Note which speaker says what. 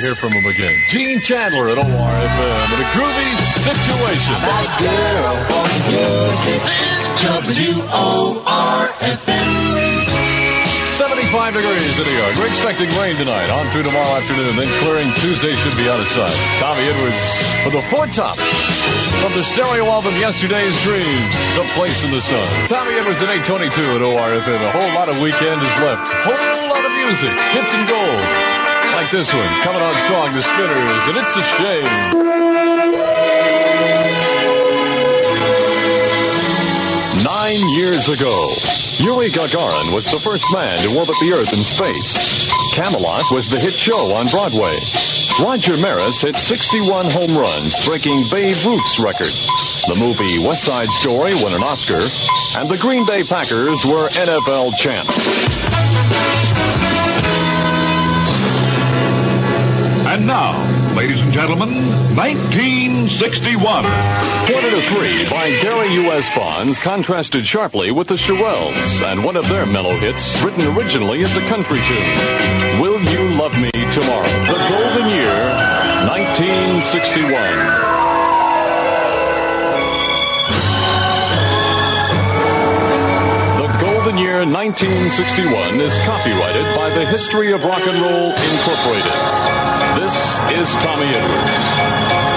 Speaker 1: hear from him again. Gene Chandler at ORFM and a groovy situation.
Speaker 2: That girl on music, WORFM.
Speaker 1: 75 degrees in New York. We're expecting rain tonight, on through tomorrow afternoon, then clearing. Tuesday should be out of sight. Tommy Edwards with the Four Tops from the stereo album Yesterday's Dreams, Someplace in the Sun. Tommy Edwards at 822 at ORFM. A whole lot of weekend is left. Whole lot of music. Hits and gold. Like this one, coming on strong, the Spinners, and It's a Shame. 9 years ago, Yuri Gagarin was the first man to orbit the Earth in space. Camelot was the hit show on Broadway. Roger Maris hit 61 home runs, breaking Babe Ruth's record. The movie West Side Story won an Oscar, and the Green Bay Packers were NFL champs.
Speaker 3: And now, ladies and gentlemen, 1961.
Speaker 1: 1-3 by Gary U.S. Bonds contrasted sharply with the Shirelles and one of their mellow hits written originally as a country tune, Will You Love Me Tomorrow? The golden year, 1961. The golden year 1961 is copyrighted by the History of Rock and Roll Incorporated. This is Tommy Edwards.